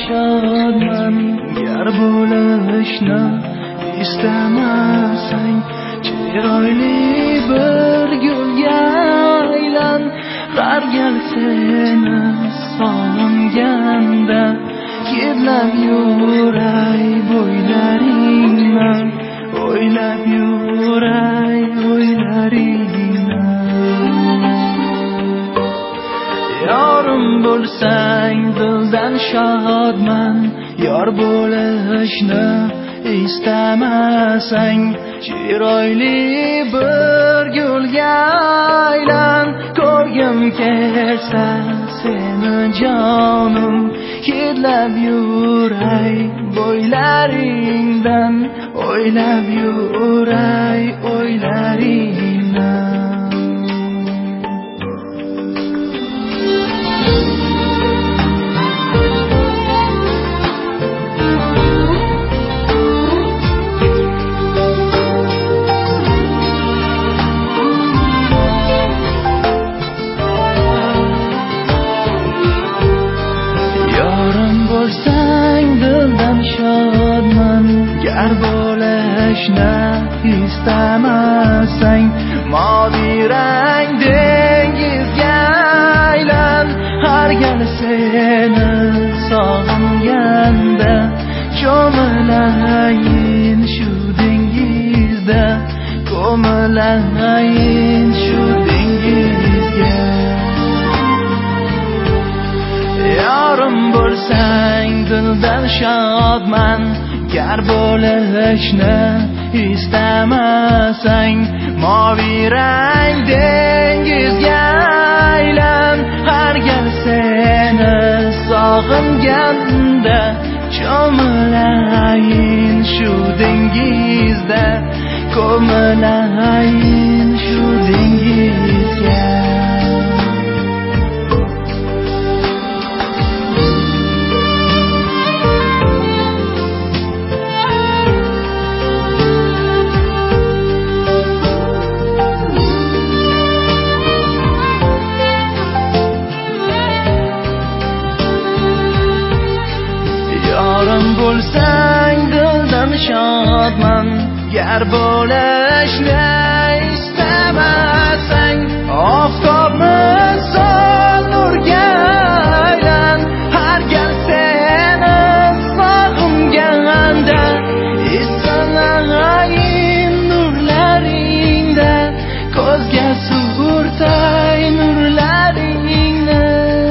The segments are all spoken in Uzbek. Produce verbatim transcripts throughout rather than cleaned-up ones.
shodman, gar bo'lishni istamasang, chiroyli bir gulga aylan. Har gal seni sog'inganda yig'lab yuray bo'ylaringni, o'ylab yuray o'ylaringni. Yorim bo'lsang dildan shodman, yor bo'lishni istamasang, chiroyli bir gulga aylan. Ko'rgim kelsa seni jonim, yig'lab yuray bo'ylaringdan, o'ylab yuray o'ylaringni. Shodman, gar bo'lishni istamasang, moviy rang dengizga aylan. Har gal seni sog'inganda cho'milayin shu dengizda, ko'milayin shu dengizga. Yorim bo'lsang dildan shodman, gar bo'lishni istamasang, moviy rang dengizga aylan. Har gal seni sog'inganda cho'milayin shu dengizda, ko'milayin shu dengizga. Bo'lsang dildan shodman, gar bo'lishni istamasang, oftob misol nurga aylan. Har gal seni sog'inganda esanayin nurlaringda, ko'zga surtay nurlaringni.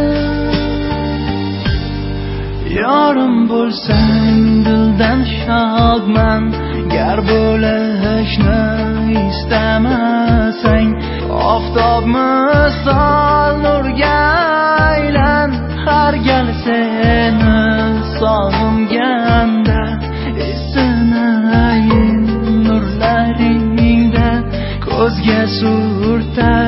Yorim bo'lsang dildan shodman, gar bo'lishni istamasang, oftob misol nurga aylan. Har gal seni sog'inganda esanayin nurlaringda, ko'zga surtay